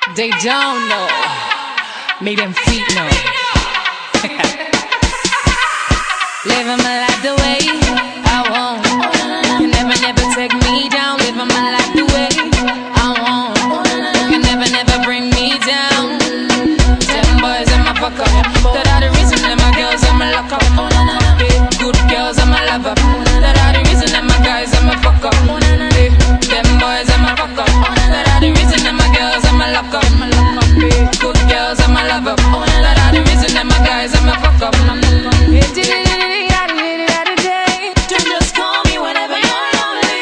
They don't know. Make them feet know. Living my life the way I want. You can never take me down. Living my life the way I want. You can never bring me down. Them boys in my fuck up. That are the reason that my girls are my lock up. Good girls are my love up. That are the reason that my guys are my fuck up. Them boys are my fuck up. That are the reason that my girls are my lock up. Good girls are my love up. That are the reason that my guys are my fuck up. Just call me whenever you're lonely.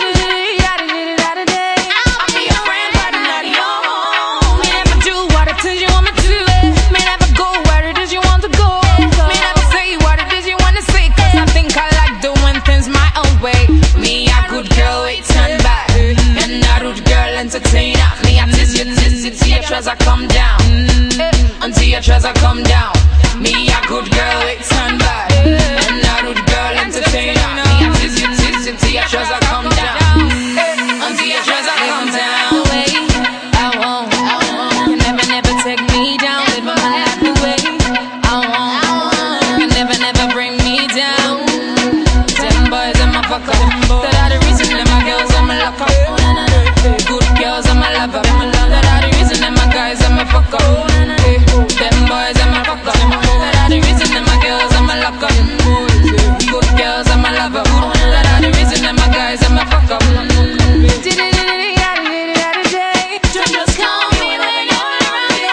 I'll be your friend, but not your home. May never do what it is you want me to do. May never go where it is you want to go. May never say what it is you want to say. Cause I think I like doing things my own way. Me a good girl, wait, turn back. And a rude girl, entertainer. Me a tease you till your trouser come down. Until your trouser come down. Me a good girl, wait, turn back. And a rude girl, entertainer. Me a tease you till your trouser come down. Until your trouser come down. The way I want. You can never take me down. Living my life the way I want. You can never bring me down. Them boys are my fuck up. That are the reason that my girls are my lock up. Good girls are my love up. That are the reason that my guys are my fuck up. Them boys are my fuck up. That are the reason that my girls are my lock up. Good girls are my love up. That are the reason that my guys are my fuck up. Just call me whenever you're around.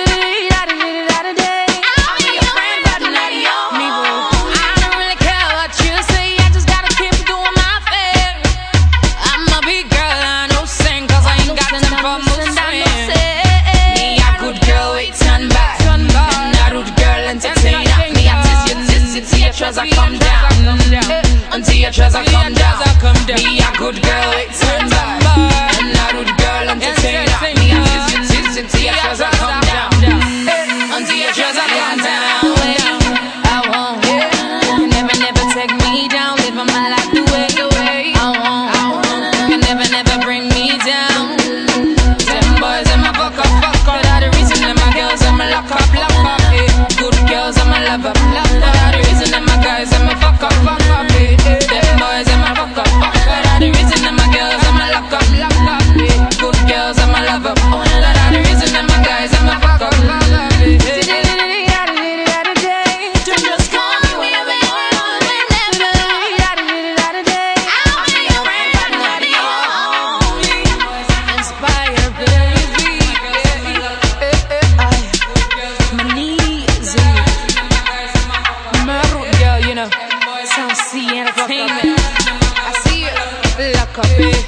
I'll be your friend, but not your home. I don't really care what you say. I just gotta keep doing my thing. I'm a big girl, I know sing. Cause I ain't got time for moving. Me a good girl, wait, turn back. And a rude girl, entertainer. Me a tease you till your trouser come down. Until your trouser come down. Me a good girl, wait, turn back. And a rude girl, entertainer. Me a tease you till your trouser come down. Until your trouser come down. I want. You can never take me down. Living my life the way I want. You can never bring me down. Them boys are my fuck up. That are the reason that my girls are my lock up. Good girls are my love up. That are the reason that my guys are my fuck up. Them boys are my fuck up. That are the reason that my girls are my lock up. Good girls are my love up. That are the reason that my guys are my fuck up. Just call me whenever you're lonely. I'll be your friend, but not your only. Inspire, baby. My knees. My root girl, you know. Sound C Entertainment. I see you. Lock up,